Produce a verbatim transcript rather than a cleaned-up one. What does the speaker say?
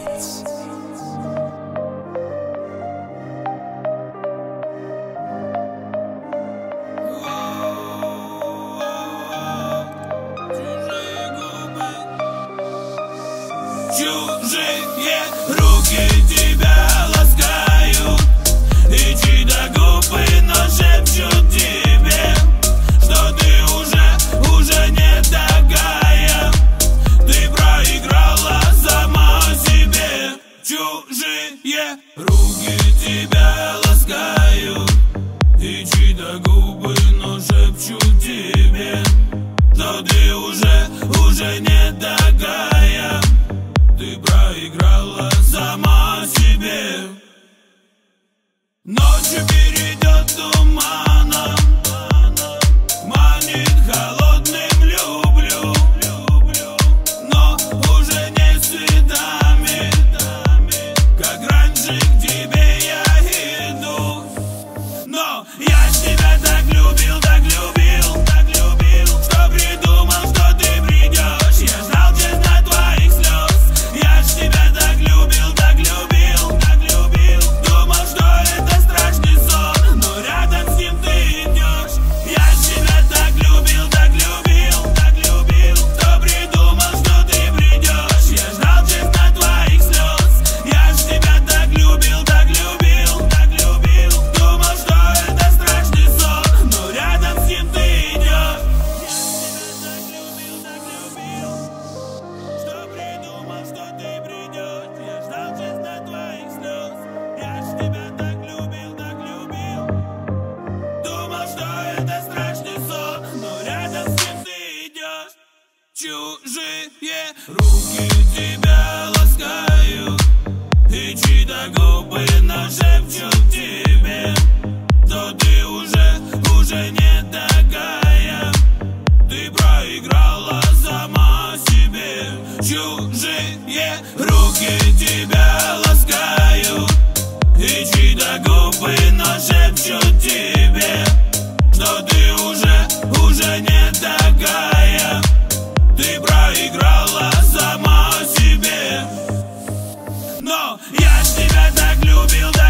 Чужие руки тебя ласкают, и чьи-то губы, но шепчут тебе, что ты уже, уже не такая. Ты проиграла сама себе. Чужие руки тебя ласкают, и чьи-то губы, но шепчут тебе, что ты уже, уже не такая. Ты проиграла сама себе. Ночью перейдет туманом, манит холодным люблю, но уже не цветами, как раньше к тебе я иду. Но я ж тебя так любил, так любил, так любил, что придумал, что ты придешь. Я ждал честно твоих слез. Я ж тебя так любил, так любил, так любил, думал, что это страшный сон, но рядом с ним ты идешь. Я ж тебя так любил, так любил, так любил, что придумал, что ты придешь. Я ждал честно твоих слез. Я ж тебя так любил, так любил, так любил, думал, что это страшный сон, но рядом с ним ты идешь. Я ж тебя так любил, так любил, что придумал, что ты придешь. Я ждал честно твоих слез. Я ж тебя так любил, так любил, думал, что это страшный сон, но рядом с ним ты идешь. Чужие руки тебя ласкают, и чьи-то губы, но шепчут тебе, что ты уже, уже не такая. Ты проиграла сама себе. Чужие руки тебя ласкают, и чьи-то губы, но шепчут тебе, что ты уже, уже не такая. Ты проиграла сама себе. Но я ж тебя так любил.